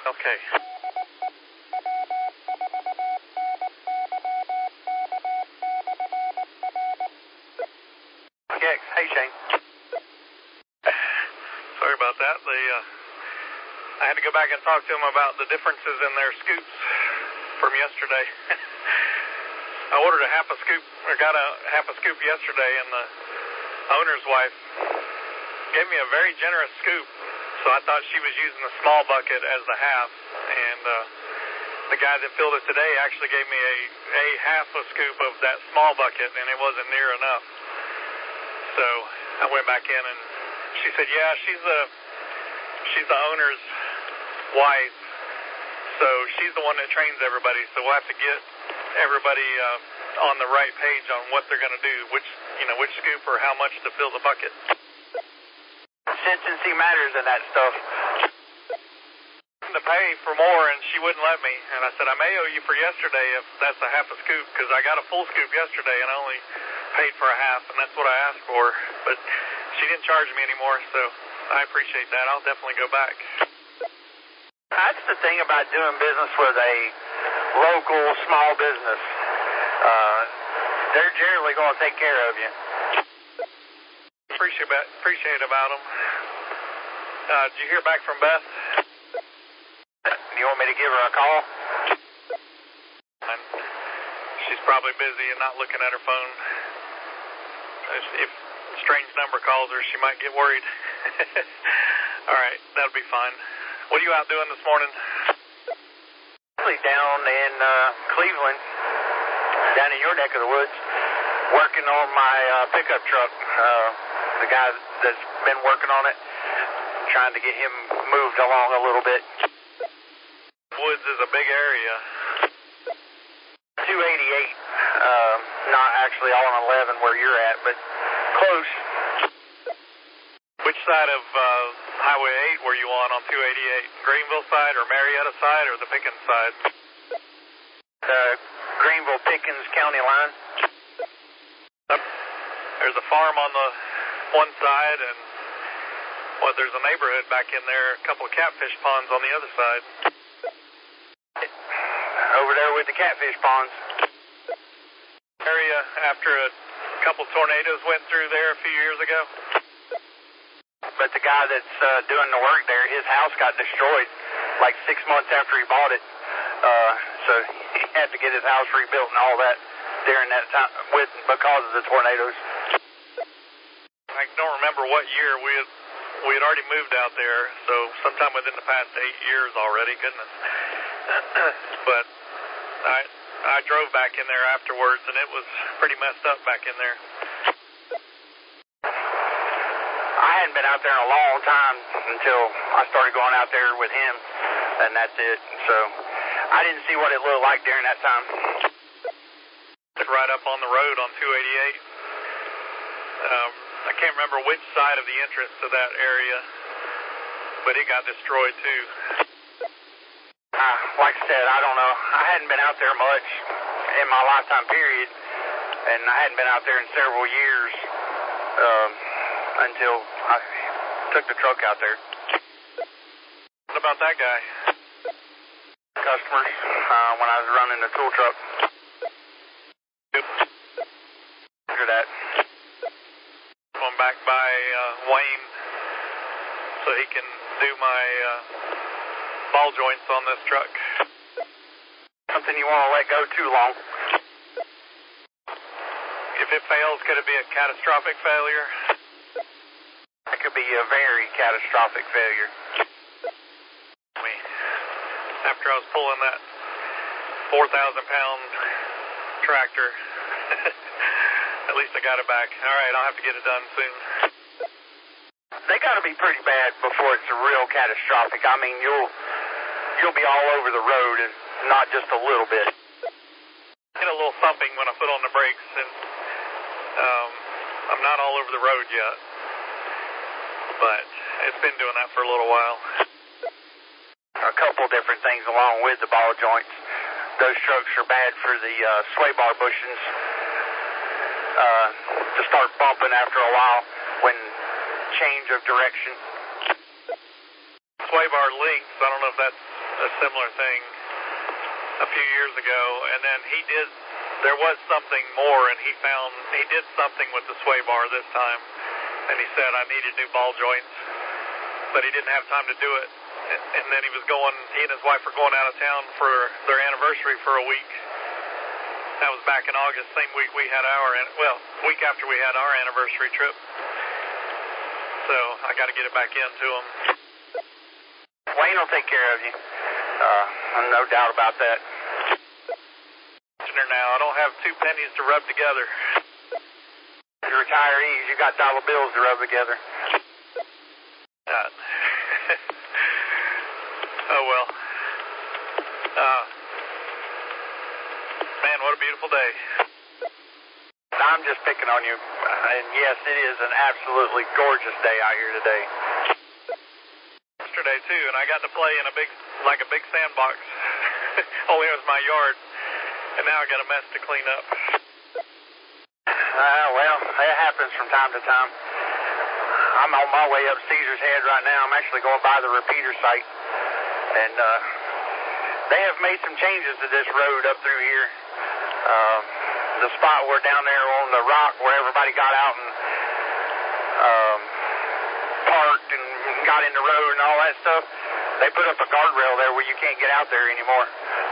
Okay. Gex, hey Shane. Sorry about that. I had to go back and talk to them about the differences in their scoops from yesterday. I ordered got a half a scoop yesterday, and the owner's wife gave me a very generous scoop, so I thought she was using the small bucket as the half, and the guy that filled it today actually gave me a half a scoop of that small bucket, and it wasn't near enough. So I went back in, and she said, yeah, she's the owner's wife, so she's the one that trains everybody, so we'll have to get everybody on the right page on what they're going to do, which scoop or how much to fill the bucket. Consistency matters in that stuff. To pay for more, and she wouldn't let me, and I said, I may owe you for yesterday if that's a half a scoop, because I got a full scoop yesterday and I only paid for a half, and that's what I asked for, but she didn't charge me anymore, so I appreciate that. I'll definitely go back. That's the thing about doing business with a local small business. They're generally going to take care of you. Appreciate about them. Did you hear back from Beth? You want me to give her a call? She's probably busy and not looking at her phone. If a strange number calls her, she might get worried. All right, that'll be fine. What are you out doing this morning? Down in Cleveland, down in your neck of the woods, working on my pickup truck. The guy that's been working on it, trying to get him moved along a little bit. Woods is a big area. 288, not actually on 11 where you're at, but close. Which side of Highway 8 were you on 288? Greenville side or Marietta side or the Pickens side? The Greenville-Pickens county line. There's a farm on the one side, and there's a neighborhood back in there, a couple of catfish ponds on the other side. Over there with the catfish ponds. Area after a couple tornadoes went through there a few years ago. But the guy that's doing the work there, his house got destroyed like 6 months after he bought it. So he had to get his house rebuilt and all that during that time because of the tornadoes. I don't remember what year we had already moved out there, so sometime within the past 8 years already, goodness. But I drove back in there afterwards, and it was pretty messed up back in there. I hadn't been out there in a long time until I started going out there with him, and that's it. So I didn't see what it looked like during that time. It's right up on the road on 288. I can't remember which side of the entrance to that area, but it got destroyed too. Like I said, I don't know. I hadn't been out there much in my lifetime period, and I hadn't been out there in several years until I took the truck out there. What about that guy? Customers, when I was running the tool truck. Yep. After that. Going back by Wayne so he can do my ball joints on this truck. Something you want to let go too long. If it fails, could it be a catastrophic failure? It could be a very catastrophic failure. After I was pulling that 4,000-pound tractor, at least I got it back. All right, I'll have to get it done soon. They got to be pretty bad before it's a real catastrophic. I mean, you'll be all over the road and not just a little bit. I get a little thumping when I put on the brakes, and I'm not all over the road yet, but it's been doing that for a little while. A couple different things along with the ball joints. Those trucks are bad for the sway bar bushings to start bumping after a while when change of direction. Sway bar links, I don't know if that's similar thing a few years ago, and then there was something more, and he did something with the sway bar this time, and he said I needed new ball joints, but he didn't have time to do it. And then he and his wife were going out of town for their anniversary for a week. That was back in August, same week we had week after we had our anniversary trip. So I got to get it back into him. Wayne will take care of you. No doubt about that. Now, I don't have 2 pennies to rub together. You're retirees, you got dollar bills to rub together. Oh well. Man, what a beautiful day. I'm just picking on you. And yes, it is an absolutely gorgeous day out here today. Yesterday too, and I got to play in a big sandbox. Only it was my yard. And now I got a mess to clean up. Well, it happens from time to time. I'm on my way up Caesar's Head right now. I'm actually going by the repeater site. And they have made some changes to this road up through here. The spot where down there on the rock where everybody got out and parked and got in the road and all that stuff, they put up a guardrail there where you can't get out there anymore.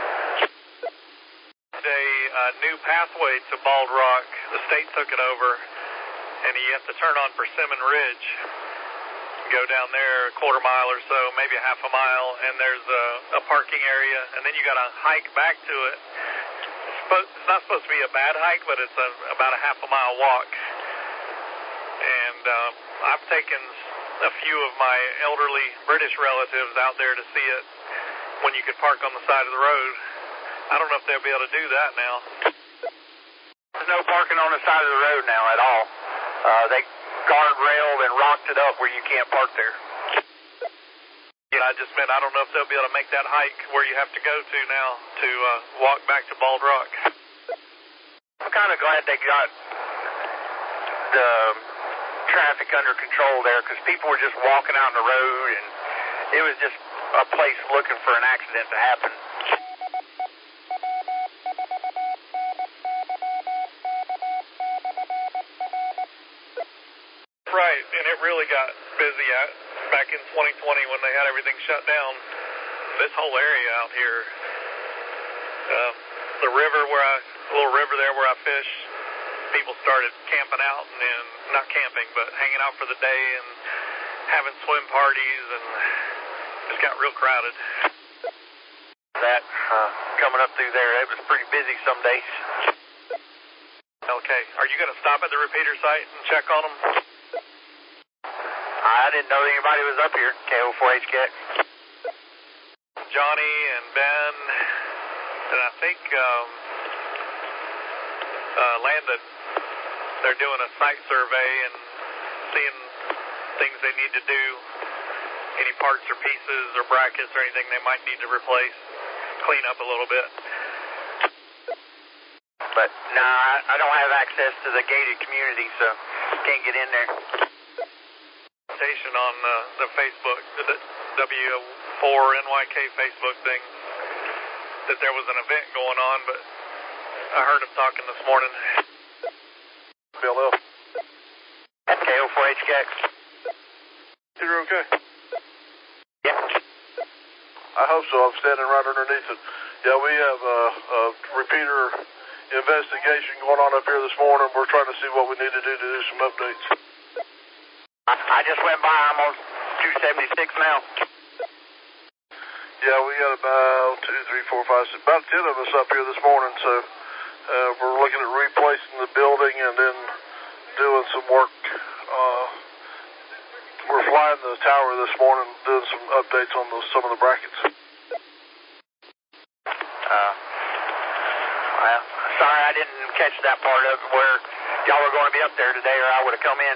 A new pathway to Bald Rock. The state took it over, and you have to turn on Persimmon Ridge. Go down there a quarter mile or so, maybe a half a mile, and there's a parking area, and then you got to hike back to it. It's not supposed to be a bad hike, but it's about a half a mile walk. And I've taken a few of my elderly British relatives out there to see it when you could park on the side of the road. I don't know if they'll be able to do that now. There's no parking on the side of the road now at all. They guardrailed and rocked it up where you can't park there. Yeah, I just meant I don't know if they'll be able to make that hike where you have to go to now to walk back to Bald Rock. I'm kind of glad they got the traffic under control there because people were just walking out on the road and it was just a place looking for an accident to happen. Right, and it really got busy back in 2020 when they had everything shut down. This whole area out here, the river little river there where I fish, people started camping out and then, not camping, but hanging out for the day and having swim parties and just got real crowded. That coming up through there, it was pretty busy some days. Okay, are you going to stop at the repeater site and check on them? I didn't know anybody was up here, KO4H Cat. Johnny and Ben, and I think Landon, they're doing a site survey and seeing things they need to do, any parts or pieces or brackets or anything they might need to replace, clean up a little bit. But, I don't have access to the gated community, so can't get in there. On the Facebook, the W4NYK Facebook thing, that there was an event going on, but I heard him talking this morning. Bill L. KO4H Cat. You're okay? Yeah. I hope so. I'm standing right underneath it. Yeah, we have a repeater investigation going on up here this morning. We're trying to see what we need to do some updates. I just went by. I'm on 276 now. Yeah, we got about 2, 3, 4, 5, 6, about 10 of us up here this morning. So we're looking at replacing the building and then doing some work. We're flying the tower this morning, doing some updates on some of the brackets. Well, sorry I didn't catch that part of it where y'all were going to be up there today, or I would have come in.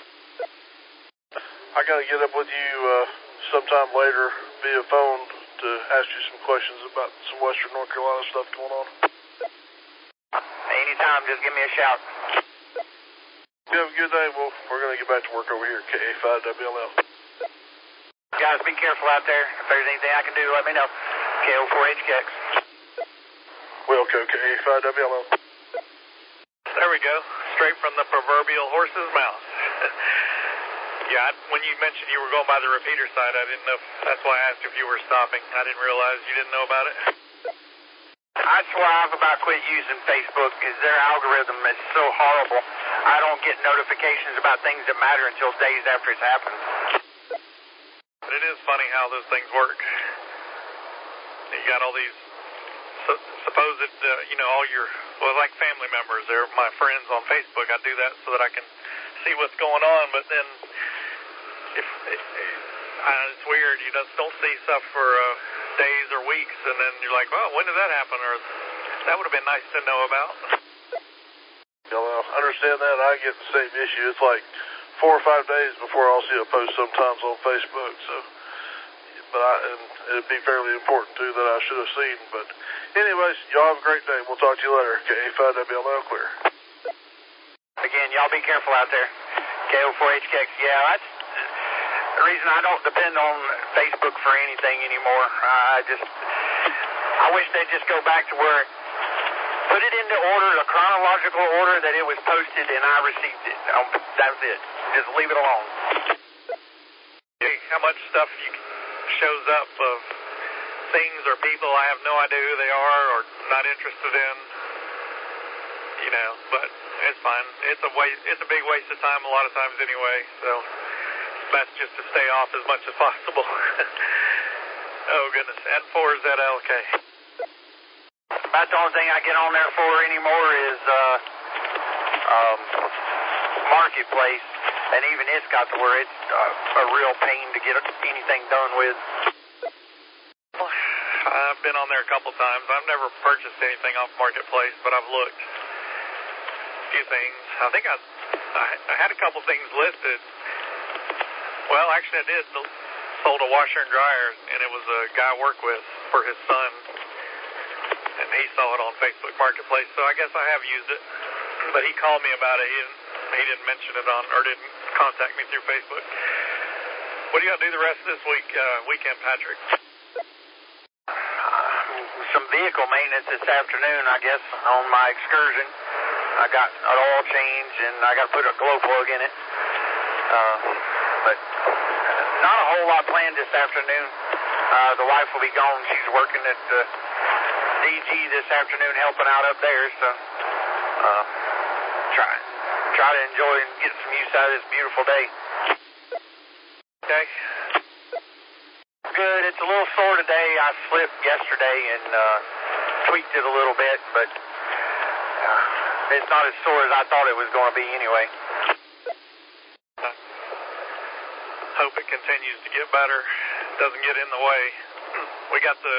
I got to get up with you sometime later via phone to ask you some questions about some Western North Carolina stuff going on. Anytime, just give me a shout. You have a good day. Well, we're going to get back to work over here at KA5WLL. Guys, be careful out there. If there's anything I can do, let me know. KO4HKX. Wilco, KA5WLO. There we go. Straight from the proverbial horse's mouth. Yeah, when you mentioned you were going by the repeater side, I didn't know. That's why I asked if you were stopping. I didn't realize you didn't know about it. That's why I've about quit using Facebook, because their algorithm is so horrible. I don't get notifications about things that matter until days after it's happened. But it is funny how those things work. You got all these supposed, all your, like family members. They're my friends on Facebook. I do that so that I can see what's going on. But then, it's weird. You just don't see stuff for days or weeks, and then you're like, well, when did that happen? Or that would have been nice to know about. I understand that. I get the same issue. It's like 4 or 5 days before I'll see a post sometimes on Facebook. So, and it'd be fairly important too that I should have seen. But anyways, y'all have a great day. We'll talk to you later. KA5WLO clear. Again, y'all be careful out there. KO4HKX. Yeah, that's the reason I don't depend on Facebook for anything anymore. I wish they'd just go back to where put it into order, the chronological order that it was posted and I received it. That's it. Just leave it alone. Hey, how much stuff shows up of things or people I have no idea who they are or not interested in, but it's fine. It's a big waste of time a lot of times anyway, so it's best just to stay off as much as possible. Oh goodness, N4ZLK. About the only thing I get on there for anymore is Marketplace, and even it's got to where it's a real pain to get anything done with. I've been on there a couple times. I've never purchased anything off Marketplace, but I've looked. A few things. I think I had a couple things listed. Well, actually I did. Sold a washer and dryer, and it was a guy I work with for his son. And he saw it on Facebook Marketplace, so I guess I have used it. But he called me about it. He didn't mention it or didn't contact me through Facebook. What do you got to do the rest of this weekend, Patrick? Some vehicle maintenance this afternoon, I guess, on my excursion. I got an oil change, and I got to put a glow plug in it. But not a whole lot planned this afternoon. The wife will be gone. She's working at DG this afternoon, helping out up there. So try to enjoy and get some use out of this beautiful day. Okay. Good. It's a little sore today. I slipped yesterday and tweaked it a little bit, but it's not as sore as I thought it was going to be anyway. Hope it continues to get better. Doesn't get in the way. We got the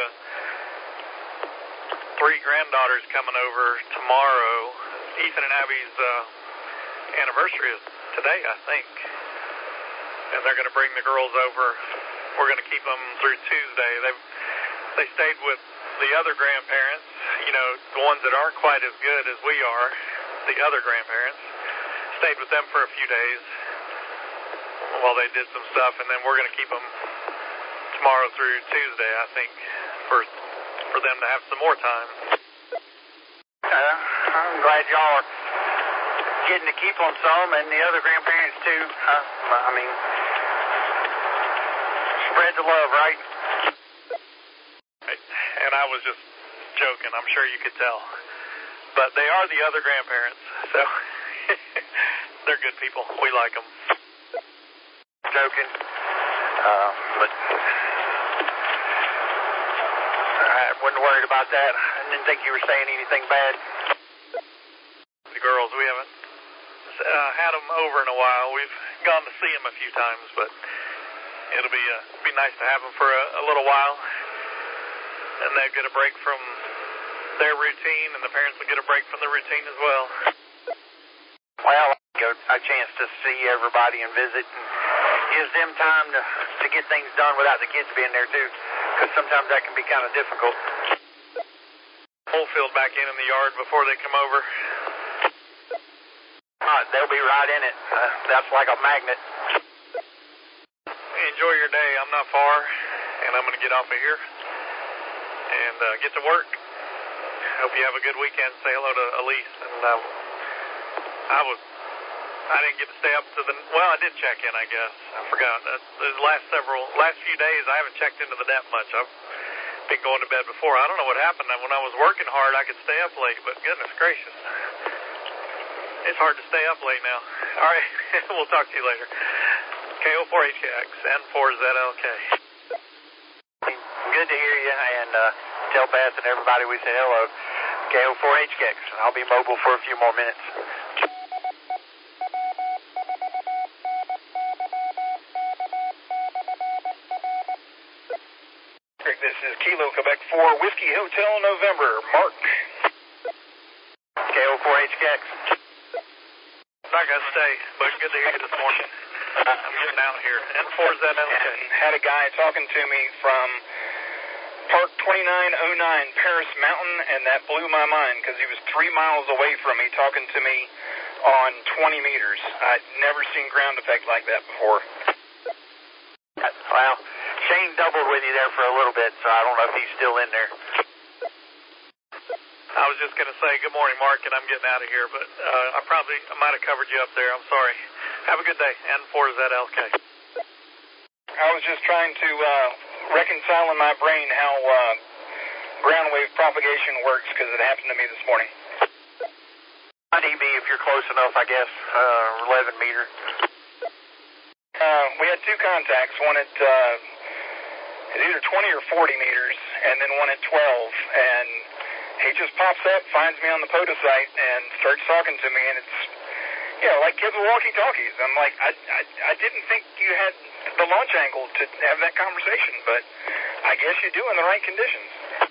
3 granddaughters coming over tomorrow. Ethan and Abby's anniversary is today, I think. And they're going to bring the girls over. We're going to keep them through Tuesday. They stayed with the other grandparents, the ones that aren't quite as good as we are, the other grandparents. Stayed with them for a few days while they did some stuff, and then we're going to keep them tomorrow through Tuesday, I think, for them to have some more time. I'm glad y'all are getting to keep on some, and the other grandparents too. Spread the love, right? And I was just joking. I'm sure you could tell. But they are the other grandparents, so they're good people. We like them. Joking. But I wasn't worried about that. I didn't think you were saying anything bad. The girls, we haven't had them over in a while. We've gone to see them a few times, but it'll be nice to have them for a little while. And they'll get a break from their routine, and the parents will get a break from the routine as well. Well, a chance to see everybody and visit, and gives them time to get things done without the kids being there too, because sometimes that can be kind of difficult. Whole field back in the yard before they come over. They'll be right in it. That's like a magnet. Enjoy your day. I'm not far, and I'm going to get off of here. get to work. Hope you have a good weekend. Say hello to Elise. And I didn't get to stay up to I did check in, I guess. I forgot. The last few days, I haven't checked into the net much. I've been going to bed before. I don't know what happened. When I was working hard, I could stay up late, but goodness gracious. It's hard to stay up late now. All right, we'll talk to you later. KO4HKX and 4ZLK. Good to hear you, and tell Beth and everybody we say hello. KO4HKX, and I'll be mobile for a few more minutes. This is Kilo Quebec 4 Whiskey Hotel November. Mark. KO4HKX. Not going to stay, but good to hear you this morning. I'm getting out here. N4ZLK. Had a guy talking to me from Park 2909 Paris Mountain, and that blew my mind because he was 3 miles away from me talking to me on 20 meters. I'd never seen ground effect like that before. Well, Shane doubled with you there for a little bit, so I don't know if he's still in there. I was just going to say good morning, Mark, and I'm getting out of here, but I might have covered you up there. I'm sorry. Have a good day. N4ZLK. I was just trying to reconcile in my brain how ground wave propagation works because it happened to me this morning. dB if you're close enough, I guess. 11 meter. We had 2 contacts, one at either 20 or 40 meters, and then one at 12, and he just pops up, finds me on the POTA site, and starts talking to me, and it's, like kids with walkie-talkies. I'm like, I didn't think you had the launch angle to have that conversation, but I guess you do in the right conditions.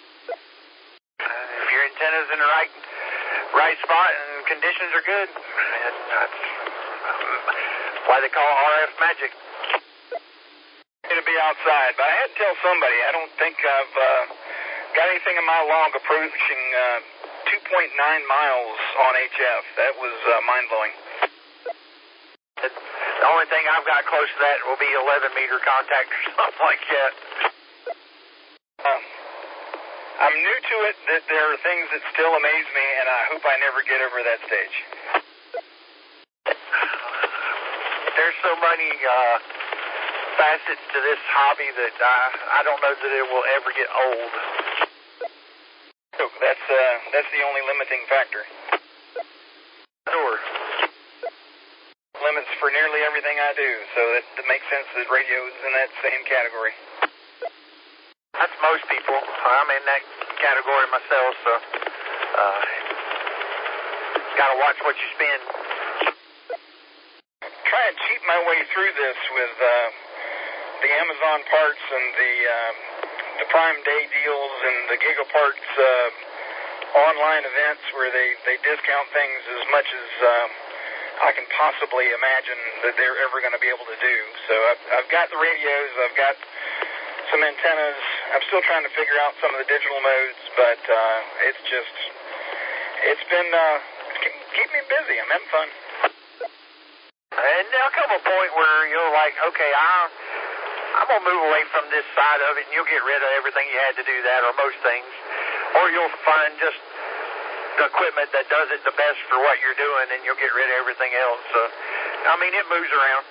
If your antenna's in the right spot and conditions are good, that's why they call it RF magic. To be outside, but I had to tell somebody, I don't think I've got anything in my log approaching 2.9 miles on HF. That was mind-blowing. The only thing I've got close to that will be 11 meter contact or something like that. I'm new to it, that there are things that still amaze me, and I hope I never get over that stage. There's so many facets to this hobby that I don't know that it will ever get old. So that's the only limiting factor. Sure. Limits for nearly everything I do, so that makes sense that radio is in that same category. That's most people. I'm in that category myself, so gotta watch what you spend. Try and cheat my way through this with the Amazon parts and the Prime Day deals and the Gigaparts online events where they discount things as much as I can possibly imagine that they're ever going to be able to do. So I've got the radios, I've got some antennas. I'm still trying to figure out some of the digital modes, but it's been keeping me busy. I'm having fun. And there'll come a point where you're like, okay, I'm going to move away from this side of it, and you'll get rid of everything you had to do that, or most things. Or you'll find just the equipment that does it the best for what you're doing, and you'll get rid of everything else. So, I mean, it moves around.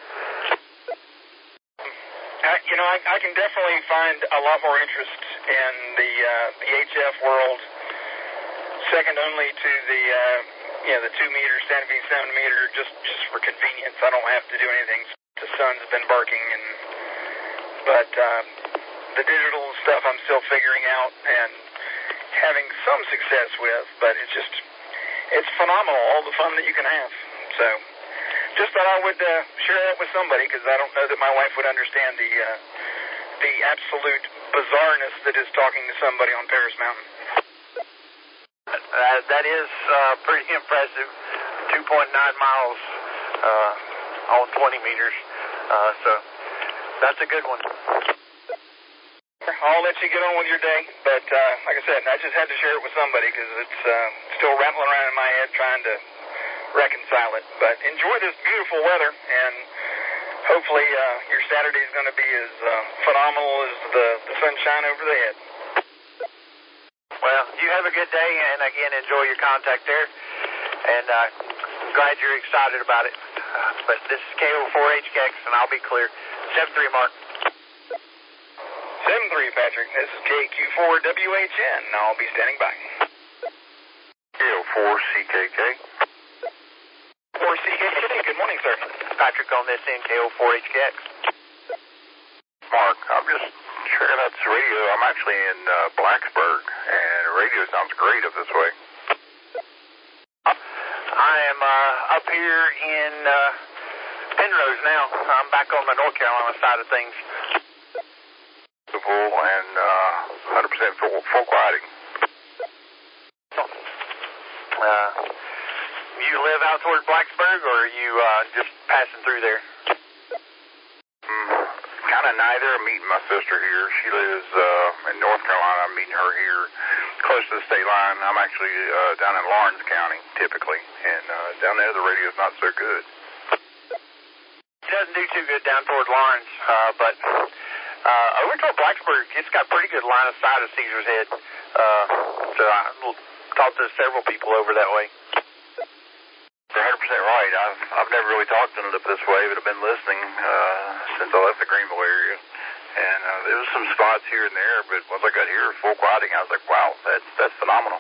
I can definitely find a lot more interest in the HF world, second only to the 2 meter, 7 meter, just for convenience. I don't have to do anything. The sun's been barking, but the digital stuff I'm still figuring out and having some success with, but it's phenomenal, all the fun that you can have. So just thought I would share that with somebody, because I don't know that my wife would understand the absolute bizarreness that is talking to somebody on Paris Mountain. That is pretty impressive. 2.9 miles on 20 meters. So that's a good one. I'll let you get on with your day, but like I said, I just had to share it with somebody because it's still rattling around in my head trying to reconcile it. But enjoy this beautiful weather, and hopefully your Saturday is going to be as phenomenal as the sunshine over the head. You have a good day, and again, enjoy your contact there. And I'm glad you're excited about it. But this is KO4HKX, and I'll be clear. 7-3, Mark. 7-3, Patrick. This is KQ4WHN. I'll be standing by. KO4CKK. 4CKK. Good morning, sir. Patrick on this end, KO4HKX. Mark, I'm just checking out this radio. I'm actually in Blacksburg, and the radio sounds great up this way. I am up here in Penrose now. I'm back on the North Carolina side of things. Full and 100% full quieting. You live out towards Blacksburg, or are you just passing through there? Kind of neither. I'm meeting my sister here. She lives in North Carolina. I'm meeting her here close to the state line. I'm actually down in Lawrence County, typically. And down there, the radio's not so good. It doesn't do too good down toward Lawrence, but over toward Blacksburg, it's got pretty good line of sight of Caesar's Head. So I talked to several people over that way. You're 100% right. I've never really talked to them up this way, but I've been listening since I left the Greenville area. And there was some spots here and there, but once I got here, full quieting, I was like, wow, that's phenomenal.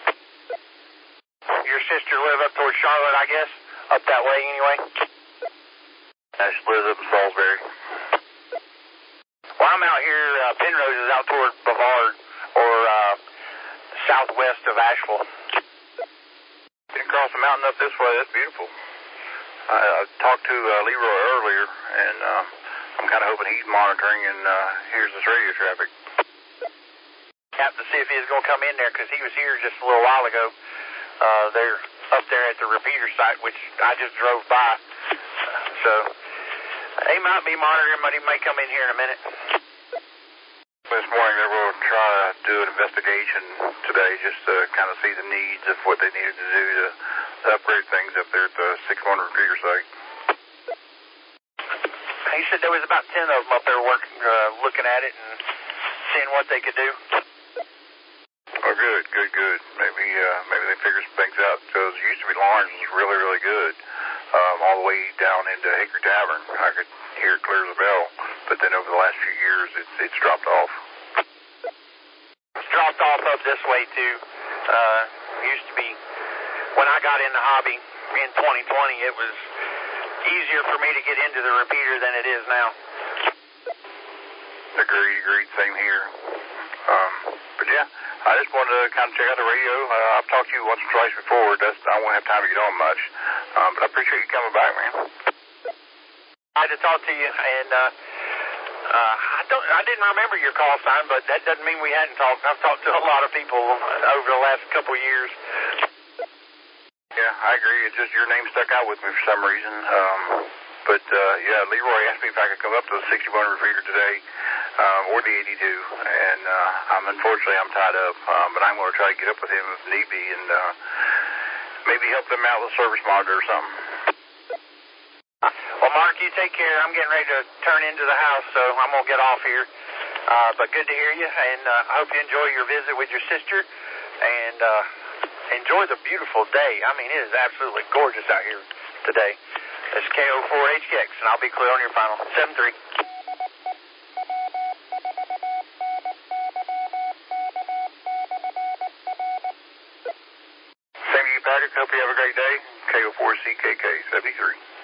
Your sister live up towards Charlotte, I guess? Up that way anyway? She lives up in Salisbury. Well, I'm out here, Penrose is out toward Brevard, or southwest of Asheville. Getting across the mountain up this way, that's beautiful. I talked to Leroy earlier, and I'm kind of hoping he's monitoring and hears this radio traffic. Have to see if he's going to come in there, because he was here just a little while ago. They're up there at the repeater site, which I just drove by. So he might be monitoring, but he may come in here in a minute. This morning they will try to do an investigation today just to kind of see the needs of what they needed to do to upgrade things up there at the 6-1 repeater site. He said there was about 10 of them up there working, looking at it and seeing what they could do. Oh, good. Maybe they figure some things out, because it used to be Lawrence was really, really good, all the way down into Hickory Tavern. I could hear it clear as a bell, but then over the last few years, it's dropped off. It's dropped off up this way too. Used to be, when I got in the hobby in 2020, it was easier for me to get into the repeater than it is now. Agreed, same here. But yeah, I just wanted to kind of check out the radio. I've talked to you once or twice before. I won't have time to get on much. But I appreciate you coming back, man. I had to talk to you, and I didn't remember your call sign, but that doesn't mean we hadn't talked. I've talked to a lot of people over the last couple of years. Yeah, I agree. It's just your name stuck out with me for some reason. But yeah, Leroy asked me if I could come up to the 61 repeater today, or the 82, and unfortunately I'm tied up, but I'm going to try to get up with him if need be, and maybe help them out with a service monitor or something. Well, Mark, you take care. I'm getting ready to turn into the house, so I'm going to get off here. But good to hear you, and I hope you enjoy your visit with your sister, and enjoy the beautiful day. I mean, it is absolutely gorgeous out here today. This is KO4HKX, and I'll be clear on your final. 7-3. Same to you, Patrick. Hope you have a great day. KO4CKK 73.